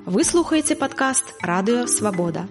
Вы слухаеце падкаст «Радыё Свабода».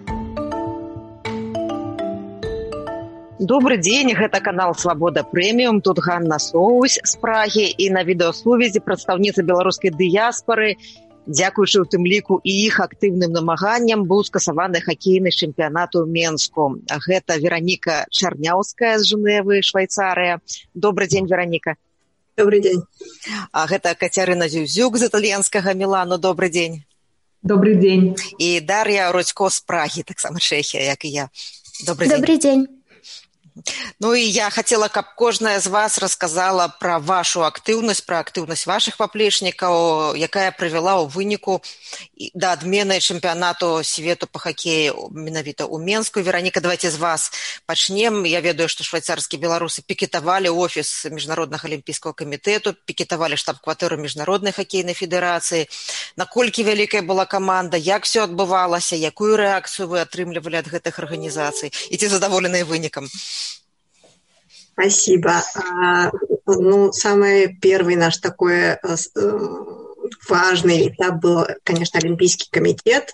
Добрый дзень, гэта канал «Свабода Прэміум». Тут Ганна Соусь з Прагі і на відэасувязі прадстаўніца беларускай дыяспары. Дзякуючы ў тым ліку і іх актыўным намаганням быў скасаваны хакейны чэмпіянат у Менску. Гэта Вераніка Чарняўская з Жэневы, Швайцарыя. Добрый дзень, Вераніка. Добрый дзень. А гэта Кацярына Зюзюк з італьянскага Мілану. Добрый дзень. Добрый дзень. І Дар'я Родзько з Прагі, таксама Чэхія, як і я. Добрый дзень. Добрый дзень. Ну і я хацела, каб кожная з вас расказала пра вашу актыўнасць, пра актыўнасць вашых паплечнікаў, якая прывяла ў выніку да адмены чэмпіянату свету па хакеі менавіта ў Менску. Вераніка, давайте з вас пачнем. Я ведаю, што швайцарскія беларусы пікетавалі офіс міжнароднага алімпійскага камітэту, пікетавалі штаб-кватэру міжнароднай хакейнай федэрацыі. Наколькі вялікая была каманда, як все адбывалася, якую рэакцыю вы атрымлівалі ад гэтых арганізацый і ці задаволеныя вынікам? Спасибо. Самый первый наш такой важный этап был, конечно, Олимпийский комитет.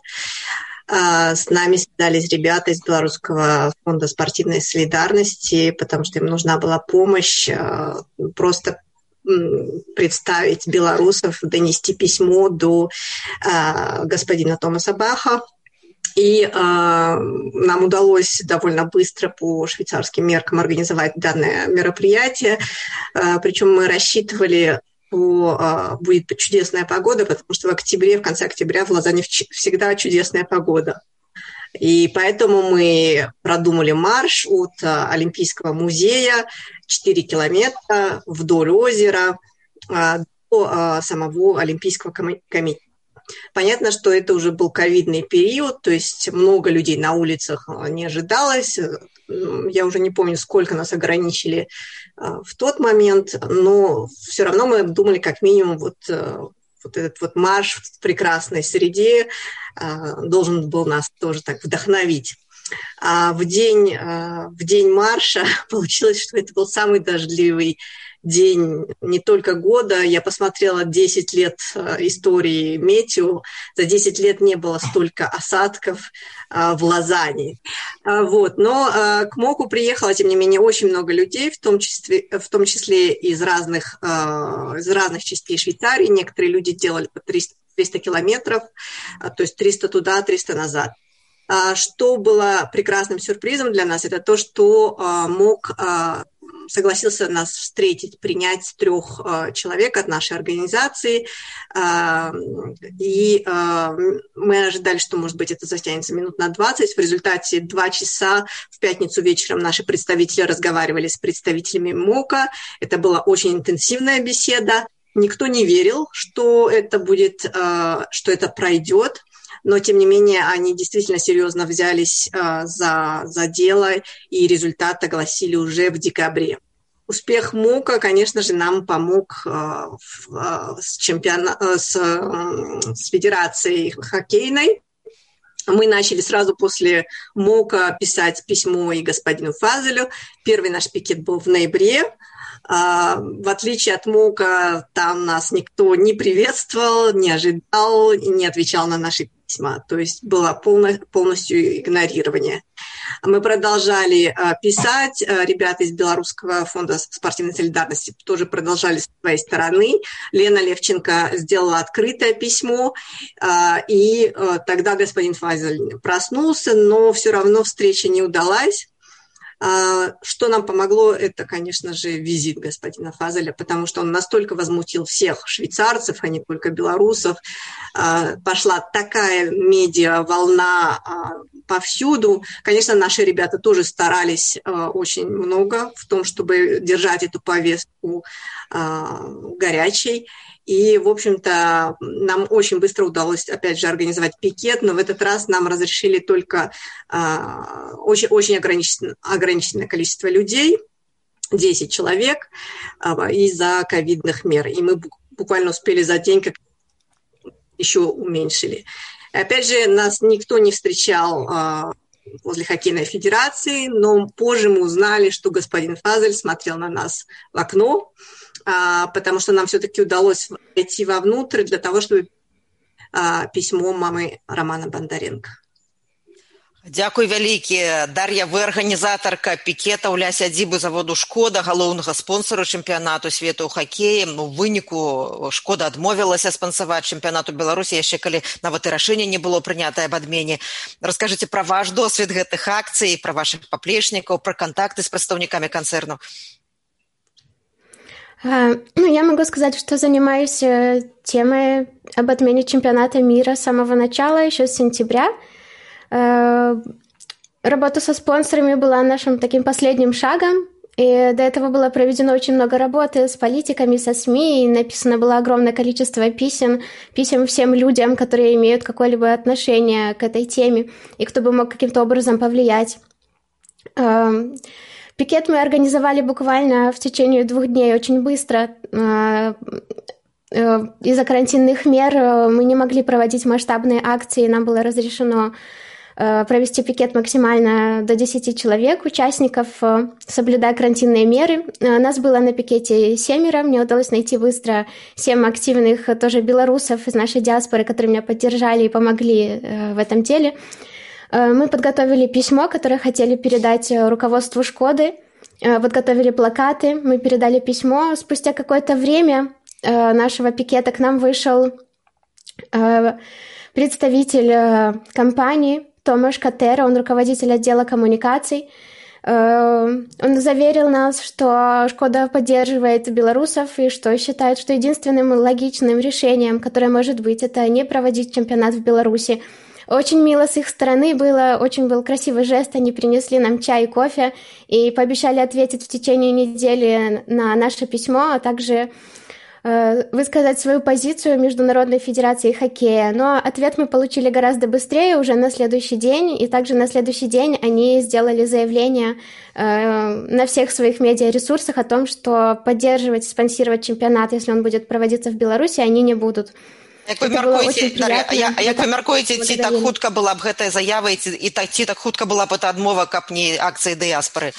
С нами связались ребята из Белорусского фонда спортивной солидарности, потому что им нужна была помощь просто представить белорусов, донести письмо до господина Томаса Баха. И нам удалось довольно быстро по швейцарским меркам организовать данное мероприятие. Причем мы рассчитывали, что будет чудесная погода, потому что в конце октября в Лозанне всегда чудесная погода. И поэтому мы продумали марш от Олимпийского музея 4 километра вдоль озера до самого Олимпийского комитета. Понятно, что это уже был ковидный период, то есть много людей на улицах не ожидалось. Я уже не помню, сколько нас ограничили в тот момент, но все равно мы думали, как минимум, вот этот марш в прекрасной среде должен был нас тоже так вдохновить. А в день марша получилось, что это был самый дождливый день не только года. Я посмотрела 10 лет истории метео. За 10 лет не было столько осадков в Лозанне. Но к МОКу приехало, тем не менее, очень много людей, в том числе из разных частей Швейцарии. Некоторые люди делали по 300 километров, то есть 300 туда, 300 назад. Что было прекрасным сюрпризом для нас, это то, что МОК согласился нас встретить, принять 3 человек от нашей организации. И мы ожидали, что, может быть, это затянется минут на 20. В результате 2 часа в пятницу вечером наши представители разговаривали с представителями МОКа. Это была очень интенсивная беседа. Никто не верил, что это пройдет. Но, тем не менее, они действительно серьезно взялись за дело, и результат огласили уже в декабре. Успех МОКа, конечно же, нам помог с федерацией хоккейной. Мы начали сразу после МОКа писать письмо и господину Фазелю. Первый наш пикет был в ноябре. В отличие от МОКа, там нас никто не приветствовал, не ожидал, не отвечал на наши письма. То есть было полностью игнорирование. Мы продолжали писать. Ребята из Белорусского фонда спортивной солидарности тоже продолжали с своей стороны. Лена Левченко сделала открытое письмо. И тогда господин Фазель проснулся, но все равно встреча не удалась. Что нам помогло, это, конечно же, визит господина Фазеля, потому что он настолько возмутил всех швейцарцев, а не только белорусов. Пошла такая медиа-волна повсюду. Конечно, наши ребята тоже старались очень много в том, чтобы держать эту повестку горячей. И, в общем-то, нам очень быстро удалось, опять же, организовать пикет, но в этот раз нам разрешили только очень ограниченное количество людей, 10 человек, из-за ковидных мер. И мы буквально успели за день, как еще уменьшили. Опять же, нас никто не встречал возле хоккейной федерации, но позже мы узнали, что господин Фазель смотрел на нас в окно, потому что нам все-таки удалось войти вовнутрь для того, чтобы письмо мамы Романа Бондаренко. Дзякуй вялікі. Дар'я, вы арганізатарка пікетаў ля сядзібы заводу «Шкода», галоўнага спонсору чэмпіянату свету ў хакеі. У выніку «Шкода» адмовілася спансаваць чэмпіянату Беларусі, яшчэ калі нават і рашэнне не было прынятае аб адмене. Раскажыце пра ваш досвед гэтых акцый, пра вашых паплечнікаў, пра кантакты з прадстаўнікамі канцэрну. Я могу сказать, что занимаюсь темой об отмене чемпионата мира с самого начала, еще с сентября. Работа со спонсорами была нашим таким последним шагом, и до этого было проведено очень много работы с политиками, со СМИ, и написано было огромное количество писем всем людям, которые имеют какое-либо отношение к этой теме, и кто бы мог каким-то образом повлиять. Пикет мы организовали буквально в течение 2 дней, очень быстро. Из-за карантинных мер мы не могли проводить масштабные акции, нам было разрешено провести пикет максимально до 10 человек, участников, соблюдая карантинные меры. Нас было на пикете 7, мне удалось найти быстро 7 активных тоже белорусов из нашей диаспоры, которые меня поддержали и помогли в этом деле. Мы подготовили письмо, которое хотели передать руководству «Шкоды», подготовили плакаты, мы передали письмо. Спустя какое-то время нашего пикета к нам вышел представитель компании Томаш Катера, он руководитель отдела коммуникаций. Он заверил нас, что «Шкода» поддерживает белорусов и что считает, что единственным логичным решением, которое может быть, это не проводить чемпионат в Беларуси. Очень мило с их стороны было, очень был красивый жест, они принесли нам чай и кофе и пообещали ответить в течение недели на наше письмо, а также высказать свою позицию Международной Федерации Хоккея. Но ответ мы получили гораздо быстрее, уже на следующий день, и также на следующий день они сделали заявление на всех своих медиаресурсах о том, что поддерживать, спонсировать чемпионат, если он будет проводиться в Беларуси, они не будут. Як вы мяркуеце, ці так хутка была б гэтая заява, ці так хутка была б эта адмова, каб не акцыі дыяспоры?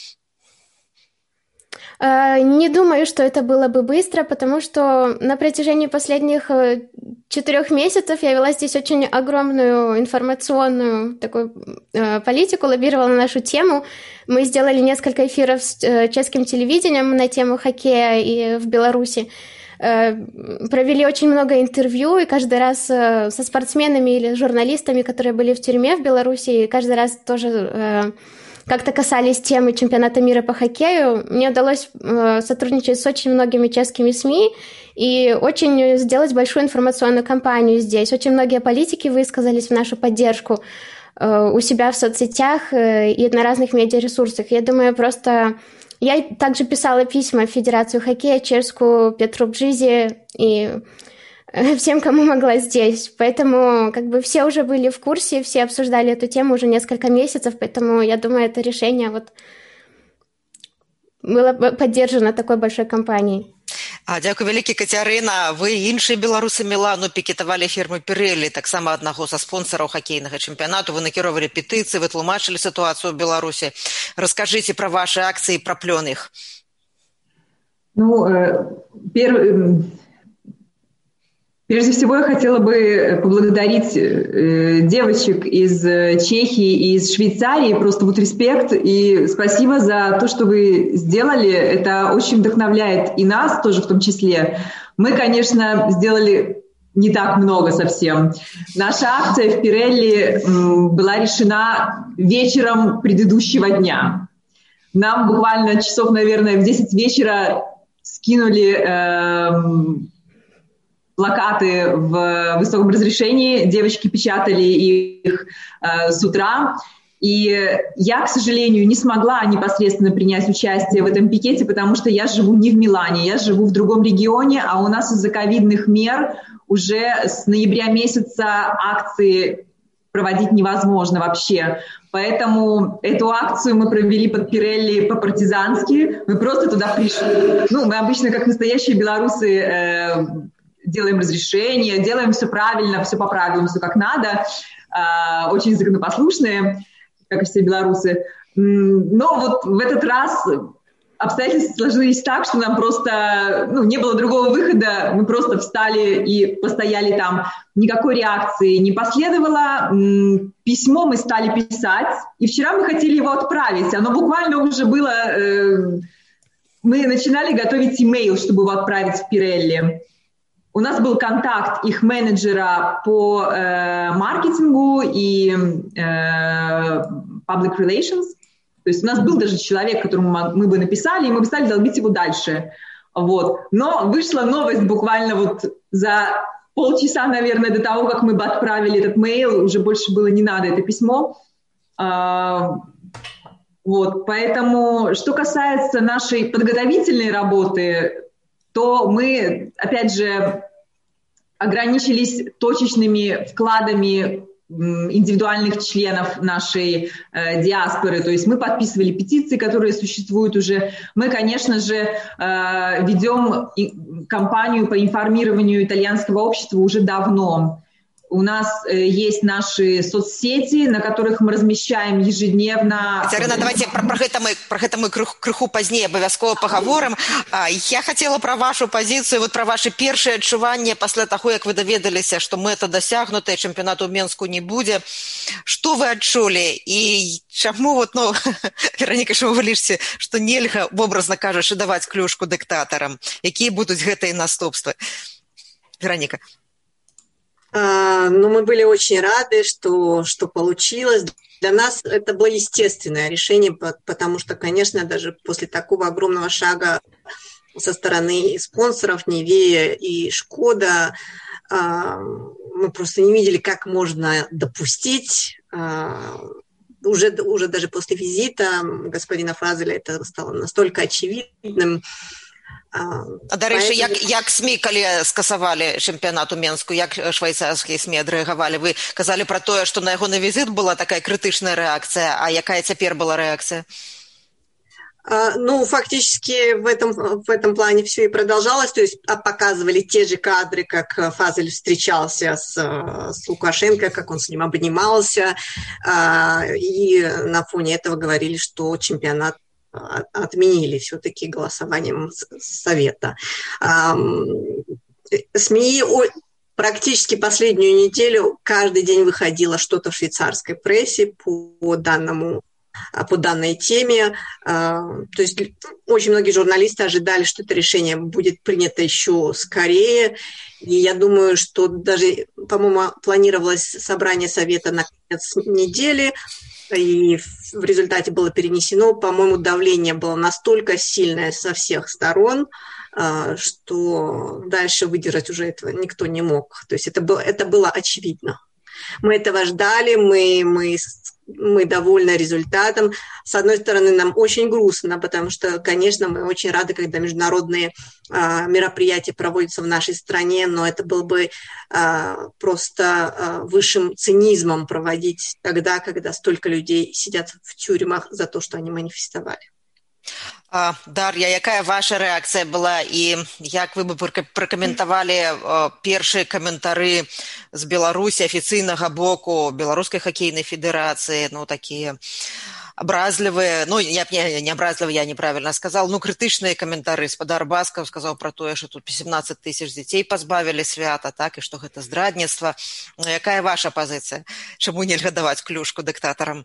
Не думаю, что это было бы быстро, потому что на протяжении последних 4 месяцев я вела здесь очень огромную информационную такую политику, лоббировала на нашу тему. Мы сделали несколько эфиров с чешским телевидением на тему хоккея и в Беларуси. Провели очень много интервью, и каждый раз со спортсменами или журналистами, которые были в тюрьме в Беларуси, и каждый раз тоже как-то касались темы чемпионата мира по хоккею. Мне удалось сотрудничать с очень многими чешскими СМИ и очень сделать большую информационную кампанию здесь. Очень многие политики высказались в нашу поддержку у себя в соцсетях и на разных медиаресурсах. Я думаю, просто... Я также писала письма в Федерацию хоккея, чешскую, Петру Бжизи и всем, кому могла здесь. Поэтому как бы все уже были в курсе, все обсуждали эту тему уже несколько месяцев, поэтому я думаю, это решение вот было поддержано такой большой кампанией. Дзякуй вялікі, Кацярына. Вы і іншыя беларусы Мілану пікетавалі фірмы Pirelli, таксама аднаго са спонсараў хакейнага чэмпіянату. Вы накіровалі петыцыі, вы тлумачылі сітуацыю ў Беларусі. Раскажыце пра вашы акцыі, пра плён іх. Прежде всего, я хотела бы поблагодарить девочек из Чехии и из Швейцарии. Просто вот респект и спасибо за то, что вы сделали. Это очень вдохновляет и нас тоже в том числе. Мы, конечно, сделали не так много совсем. Наша акция в Pirelli была решена вечером предыдущего дня. Нам буквально часов, наверное, в 10 вечера скинули... плакаты в высоком разрешении, девочки печатали их с утра, и я, к сожалению, не смогла непосредственно принять участие в этом пикете, потому что я живу не в Милане, я живу в другом регионе, а у нас из-за ковидных мер уже с ноября месяца акции проводить невозможно вообще. Поэтому эту акцию мы провели под Pirelli по-партизански, мы просто туда пришли. Мы обычно, как настоящие белорусы, делаем разрешение, делаем все правильно, все по правилам, все как надо, очень законопослушные, как и все белорусы. Но вот в этот раз обстоятельства сложились так, что нам просто не было другого выхода. Мы просто встали и постояли там. Никакой реакции не последовало. Письмо мы стали писать. И вчера мы хотели его отправить. Оно буквально уже было... Мы начинали готовить имейл, чтобы его отправить в Pirelli. У нас был контакт их менеджера по маркетингу и public relations. То есть у нас был даже человек, которому мы бы написали, и мы бы стали долбить его дальше. Вот. Но вышла новость буквально вот за полчаса, наверное, до того, как мы бы отправили этот мейл, уже больше было не надо это письмо. Вот. Поэтому, что касается нашей подготовительной работы, то мы, опять же, ограничились точечными вкладами индивидуальных членов нашей диаспоры. То есть мы подписывали петиции, которые существуют уже. Мы, конечно же, ведем кампанию по информированию итальянского общества уже давно. У нас есть наши соцсети, на которых мы размещаем ежедневно. Катерина, давайте про гэта мы крыху пазней абавязкова пагаворым. Я хотела пра вашу пазіцыю, вот пра ваши першыя адчуванні пасля таго, як вы даведаліся, што мэта дасягнутая, чэмпіянату ў Менску не будзе. Што вы адчулі? І чаму Вераніка, чаму вы лічыце, што нельга, образна кажучы, даваць клюшку дыктатарам? Якія будуць гэтыя наступствы? Вераніка. Мы были очень рады, что получилось. Для нас это было естественное решение, потому что, конечно, даже после такого огромного шага со стороны спонсоров Nivea и Шкода, мы просто не видели, как можно допустить. Уже даже после визита господина Фазеля это стало настолько очевидным. Дарэчы, як СМІ, калі скасавалі чэмпіянат у Менску, як швейцарскія СМІ адрэагавалі? Вы казалі пра тое, што на ягоны візіт была такая крытычная рэакцыя, а якая цяпер была рэакцыя? Фактически в этом плане все и продолжалось, то есть показывали те же кадры, как Фазель встречался с Лукашенко, как он с ним обнимался, и на фоне этого говорили, что чемпионат отменили все-таки голосованием Совета. СМИ практически последнюю неделю каждый день выходило что-то в швейцарской прессе по данной теме. То есть очень многие журналисты ожидали, что это решение будет принято еще скорее. И я думаю, что даже, по-моему, планировалось собрание Совета на конец недели, и в результате было перенесено. По-моему, давление было настолько сильное со всех сторон, что дальше выдержать уже этого никто не мог. То есть это было очевидно. Мы этого ждали, мы довольны результатом. С одной стороны, нам очень грустно, потому что, конечно, мы очень рады, когда международные мероприятия проводятся в нашей стране, но это было бы просто высшим цинизмом проводить тогда, когда столько людей сидят в тюрьмах за то, что они манифестовали. Дар'я, якая ваша рэакцыя была і як вы бы пракаментавалі першыя каментары з Беларусі афіцыйнага боку Беларускай хакейнай федэрацыі, такія абразлівыя, не абразлівыя, я неправільна сказал, крытычныя каментары. Спадар Баскаў сказаў пра тое, што тут 17 тысяч дзяцей пазбавілі свята, так, і што гэта здрадніцтва. Якая ваша пазіцыя? Чаму нельга даваць клюшку дыктатарам?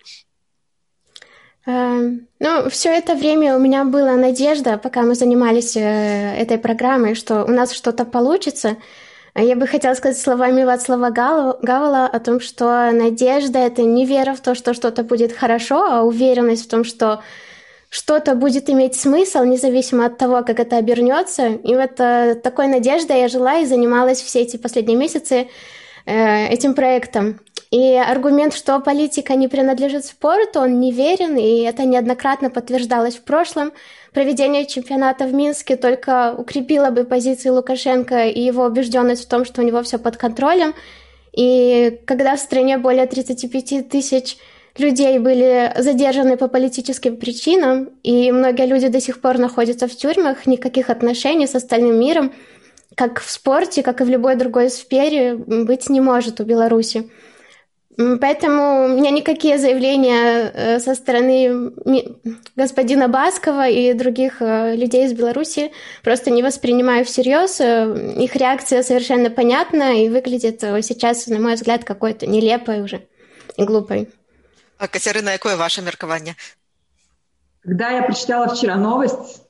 Все это время у меня была надежда, пока мы занимались этой программой, что у нас что-то получится. Я бы хотела сказать словами Вацлава Гавела о том, что надежда — это не вера в то, что что-то будет хорошо, а уверенность в том, что что-то будет иметь смысл, независимо от того, как это обернется. И вот такой надеждой я жила и занималась все эти последние месяцы этим проектом. И аргумент, что политика не принадлежит спорту, он неверен, и это неоднократно подтверждалось в прошлом. Проведение чемпионата в Минске только укрепило бы позиции Лукашенко и его убежденность в том, что у него все под контролем. И когда в стране более 35 тысяч людей были задержаны по политическим причинам, и многие люди до сих пор находятся в тюрьмах, никаких отношений с остальным миром, как в спорте, как и в любой другой сфере, быть не может у Беларуси. Поэтому у меня никакие заявления со стороны господина Баскова и других людей из Беларуси просто не воспринимаю всерьез. Их реакция совершенно понятна и выглядит сейчас, на мой взгляд, какой-то нелепой уже и глупой. А, Катерина, какое ваше меркование? Когда я прочитала вчера новость,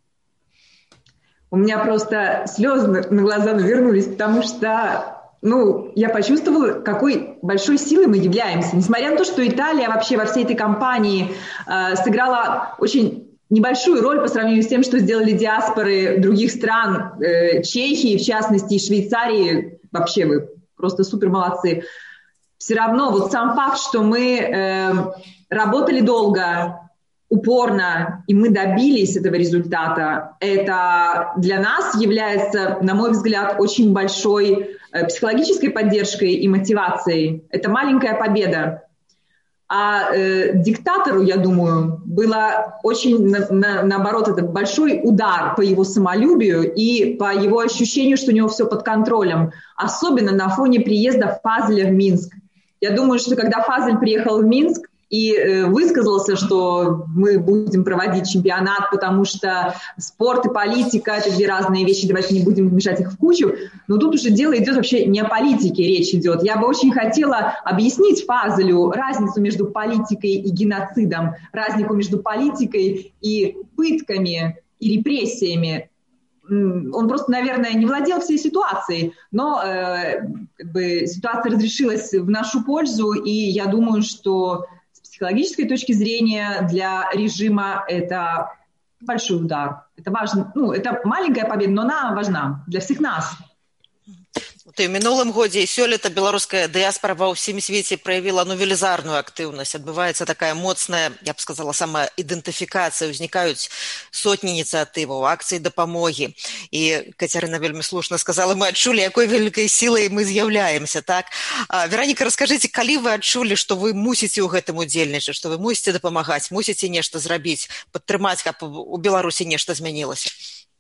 у меня просто слезы на глаза навернулись, потому что я почувствовала, какой большой силой мы являемся. Несмотря на то, что Италия вообще во всей этой кампании сыграла очень небольшую роль по сравнению с тем, что сделали диаспоры других стран, Чехии, в частности, и Швейцарии, вообще вы просто супер молодцы. Все равно вот сам факт, что мы работали долго, упорно, и мы добились этого результата, это для нас является, на мой взгляд, очень большой психологической поддержкой и мотивацией. Это маленькая победа. А диктатору, я думаю, было очень, наоборот, это большой удар по его самолюбию и по его ощущению, что у него все под контролем, особенно на фоне приезда Фазеля в Минск. Я думаю, что когда Фазель приехал в Минск и высказался, что мы будем проводить чемпионат, потому что спорт и политика – это две разные вещи, давайте не будем мешать их в кучу. Но тут уже дело идет вообще не о политике, речь идет. Я бы очень хотела объяснить Фазелю разницу между политикой и геноцидом, разницу между политикой и пытками и репрессиями. Он просто, наверное, не владел всей ситуацией, но ситуация разрешилась в нашу пользу, и я думаю, что с психологической точки зрения для режима это большой удар. Это важно, это маленькая победа, но она важна для всех нас. І в мінулым годзе і сёлета беларуская дыяспара ва ўсім свеце праявіла велізарную актыўнасць. Адбываецца такая моцная, я б сказала, самаідэнтыфікацыя. Узнікаюць сотні ініцыятываў, акцыі дапамогі. І Кацярына вельмі слушна сказала, мы адчулі, якой вялікай сілай мы з'яўляемся. Так? Вераніка, раскажыце, калі вы адчулі, што вы мусіце ў гэтым удзельнічаць, што вы мусіце дапамагаць, мусіце нешта зрабіць, падтрымаць, каб у Беларусі нешта змянілася?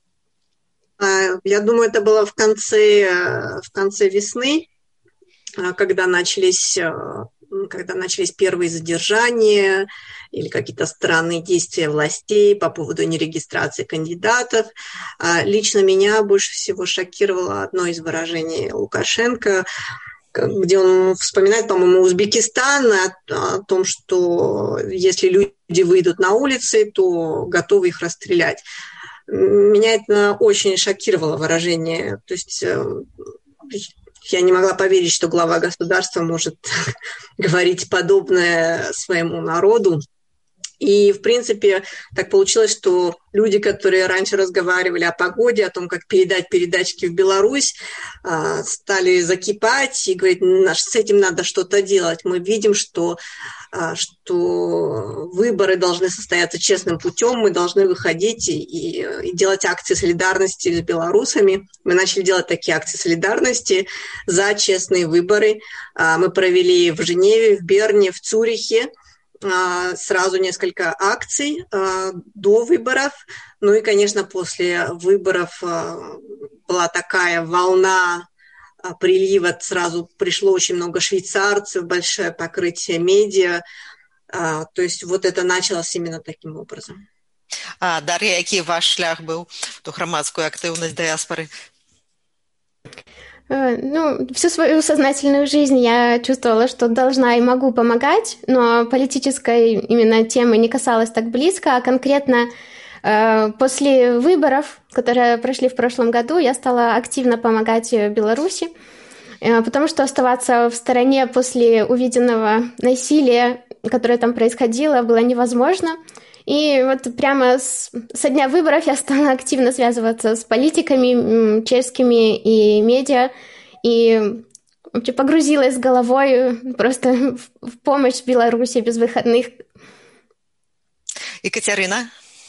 Я думаю, это было в конце весны, когда начались первые задержания или какие-то странные действия властей по поводу нерегистрации кандидатов. Лично меня больше всего шокировало одно из выражений Лукашенко, где он вспоминает, по-моему, Узбекистан, о том, что если люди выйдут на улицы, то готовы их расстрелять. Меня это очень шокировало выражение. То есть я не могла поверить, что глава государства может говорить подобное своему народу. И, в принципе, так получилось, что люди, которые раньше разговаривали о погоде, о том, как передать передатчики в Беларусь, стали закипать и говорить, с этим надо что-то делать. Мы видим, что выборы должны состояться честным путем, мы должны выходить и делать акции солидарности с белорусами. Мы начали делать такие акции солидарности за честные выборы. Мы провели в Женеве, в Берне, в Цюрихе сразу несколько акций до выборов. Ну и, конечно, после выборов была такая волна прилива, сразу пришло очень много швейцарцев, большое покрытие медиа. То есть вот это началось именно таким образом. Дар'я, який ваш шлях был до громадскую активность диаспоры? Всю свою сознательную жизнь я чувствовала, что должна и могу помогать, но политической именно темы не касалась так близко, а конкретно после выборов, которые прошли в прошлом году, я стала активно помогать Беларуси, потому что оставаться в стороне после увиденного насилия, которое там происходило, было невозможно. И вот прямо со дня выборов я стала активно связываться с политиками чешскими и медиа, и вообще погрузилась головой просто в помощь Беларуси без выходных. Екатерина?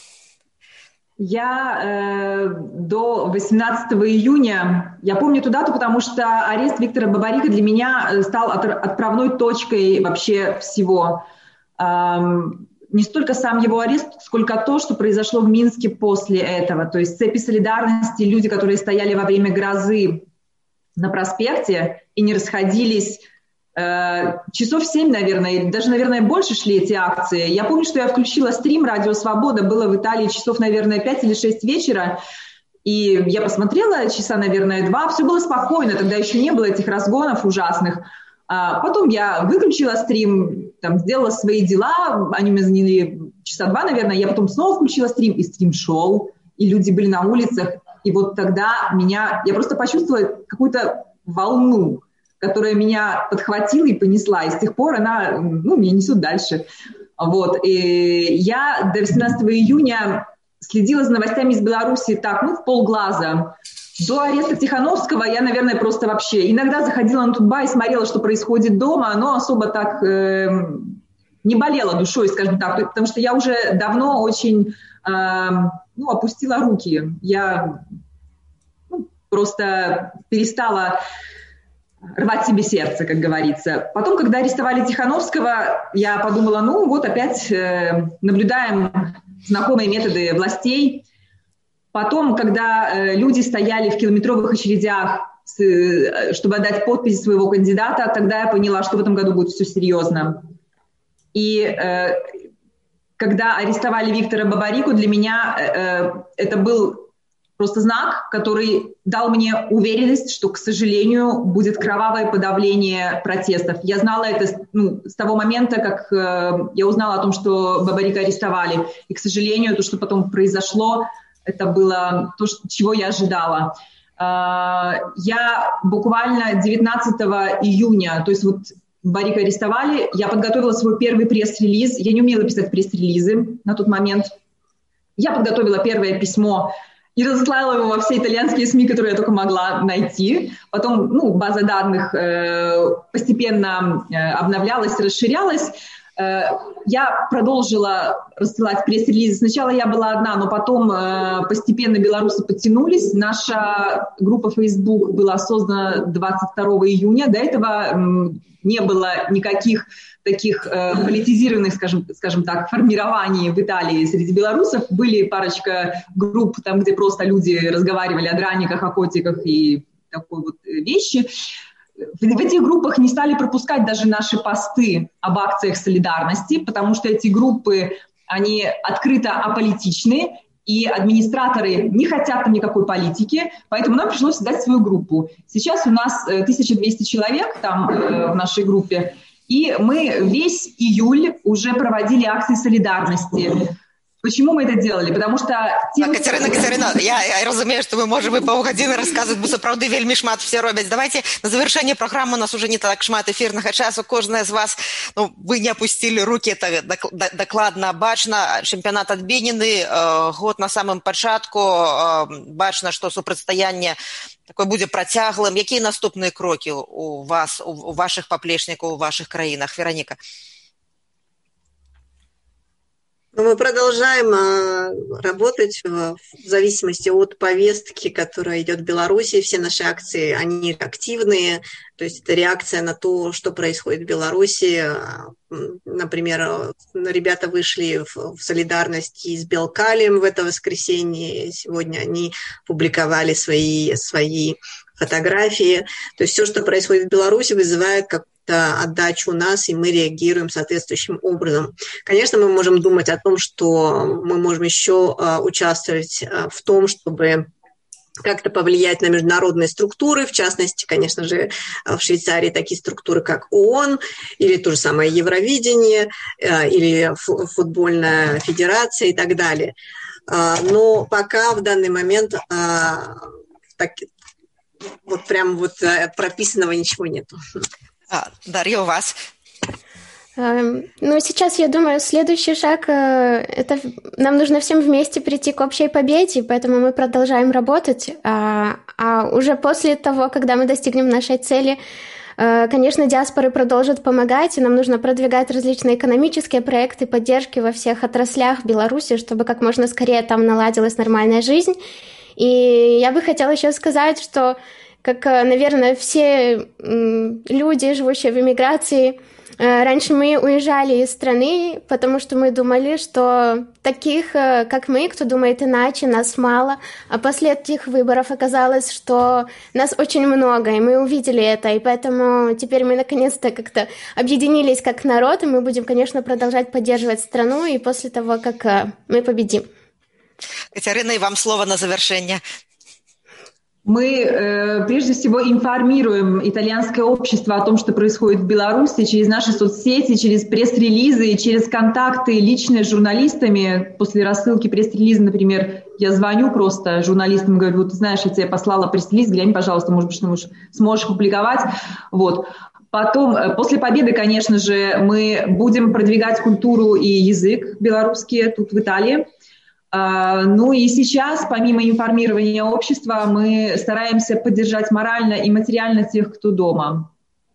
Я до 18 июня, я помню эту дату, потому что арест Виктора Бабарика для меня стал отправной точкой вообще всего. Не столько сам его арест, сколько то, что произошло в Минске после этого. То есть цепи солидарности, люди, которые стояли во время грозы на проспекте и не расходились часов 7, наверное, или даже, наверное, больше шли эти акции. Я помню, что я включила стрим «Радио Свобода», было в Италии часов, наверное, 5 или 6 вечера, и я посмотрела часа, наверное, 2, все было спокойно, тогда еще не было этих разгонов ужасных. Потом я выключила стрим, там, сделала свои дела, они меня заняли часа 2, наверное, я потом снова включила стрим, и стрим шел, и люди были на улицах, и вот тогда я просто почувствовала какую-то волну, которая меня подхватила и понесла, и с тех пор она, меня несет дальше. Вот. И я до 18 июня следила за новостями из Беларуси так, в полглаза. До ареста Тихановского я, наверное, просто вообще иногда заходила на Тутбай и смотрела, что происходит дома, но особо так не болела душой, скажем так, потому что я уже давно очень опустила руки. Я просто перестала рвать себе сердце, как говорится. Потом, когда арестовали Тихановского, я подумала, опять наблюдаем знакомые методы властей. Потом, когда люди стояли в километровых очередях, чтобы отдать подпись своего кандидата, тогда я поняла, что в этом году будет все серьезно. И когда арестовали Виктора Бабарику, для меня это был просто знак, который дал мне уверенность, что, к сожалению, будет кровавое подавление протестов. Я знала это с того момента, как я узнала о том, что Бабарика арестовали. И, к сожалению, то, что потом произошло, это было то, чего я ожидала. Я буквально 19 июня, то есть Бабарика арестовали, я подготовила свой первый пресс-релиз. Я не умела писать пресс-релизы на тот момент. Я подготовила первое письмо и разослала его во все итальянские СМИ, которые я только могла найти. Потом, база данных постепенно обновлялась, расширялась. Я продолжила рассылать пресс-релизы. Сначала я была одна, но потом постепенно белорусы подтянулись. Наша группа Facebook была создана 22 июня. До этого не было никаких таких политизированных, скажем так, формирований в Италии среди белорусов. Были парочка групп, там, где просто люди разговаривали о драниках, о котиках и такой вещи. В этих группах не стали пропускать даже наши посты об акциях солидарности, потому что эти группы, они открыто аполитичны, и администраторы не хотят там никакой политики, поэтому нам пришлось создать свою группу. Сейчас у нас 1200 человек там в нашей группе, и мы весь июль уже проводили акции солидарности. Почему мы это делали? Потому что... Катерина, я разумею, что мы можем і паўгадзіны расказваць, бо сапраўды вельмі шмат все робяць. Давайте на завершэнне праграмы, у нас уже не так шмат эфірнага часу, кожная з вас, вы не опустили руки, это дакладна бачна, чэмпіянат адменены, год на самым пачатку, бачна, што супрацьстаянне такое будзе працяглым. Якія наступныя крокі у вас, у вашых паплечнікаў, у вашых краінах? Вероніка. Мы продолжаем работать в зависимости от повестки, которая идет в Беларуси. Все наши акции, они активные, то есть это реакция на то, что происходит в Беларуси. Например, ребята вышли в солидарность с Белкалием в это воскресенье. Сегодня они публиковали свои фотографии. То есть все, что происходит в Беларуси, вызывает отдачу у нас, и мы реагируем соответствующим образом. Конечно, мы можем думать о том, что мы можем еще участвовать в том, чтобы как-то повлиять на международные структуры, в частности, конечно же, в Швейцарии такие структуры, как ООН, или то же самое Евровидение, или футбольная федерация и так далее. Но пока в данный момент прописанного ничего нету. Дарья, у вас? Сейчас, я думаю, следующий шаг, это нам нужно всем вместе прийти к общей победе, поэтому мы продолжаем работать, а уже после того, когда мы достигнем нашей цели, конечно, диаспоры продолжат помогать, и нам нужно продвигать различные экономические проекты поддержки во всех отраслях Беларуси, чтобы как можно скорее там наладилась нормальная жизнь. И я бы хотела еще сказать, что как, наверное, все люди, живущие в эмиграции, Раньше мы уезжали из страны, потому что мы думали, что таких, как мы, кто думает иначе, нас мало. А после этих выборов оказалось, что нас очень много, и мы увидели это. И поэтому теперь мы наконец-то как-то объединились как народ, и мы будем, конечно, продолжать поддерживать страну и после того, как мы победим. Катерина, и вам слово на завершение. Мы прежде всего информируем итальянское общество о том, что происходит в Беларуси через наши соцсети, через пресс-релизы, через контакты личные с журналистами. После рассылки пресс-релиза, например, я звоню просто журналистам и говорю: вот ты знаешь, я тебе послала пресс-релиз, глянь, пожалуйста, может быть, что сможешь публиковать. Вот. Потом, после победы, конечно же, мы будем продвигать культуру и язык белорусский тут в Италии. Ну и сейчас, помимо информирования общества, мы стараемся поддержать морально и материально тех, кто дома.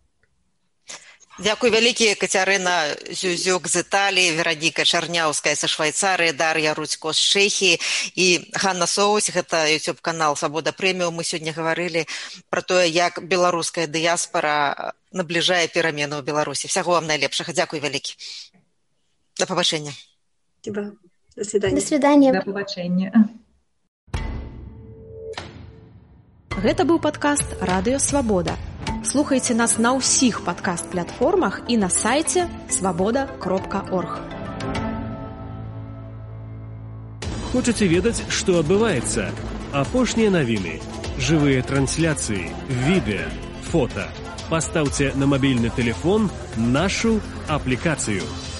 Дякую вялікі, Кацярына Зюзюк з Італії, Вероніка Чарняўская са Швайцарыі, Дар'я Рудзько з Чэхіі і Ганна Соусь, гэта YouTube-канал «Свабода Прэміум». Мы сёння гаварылі пра тое, як беларуская дыяспара набліжае перамены ў Беларусі. Всяго вам найлепшага. Дзякуй вялікі. Да пабачэння. Спасибо. До свидания. До свидания. Да побачення. Гэта быў падкаст «Радыё Свабода». Слухайце нас на ўсіх падкаст-платформах і на сайце свабода.орг. Хочаце ведаць, што адбываецца? Апошнія навіны, жывыя трансляцыі, відэа, фота. Пастаўце на мабільны тэлефон нашу аплікацыю.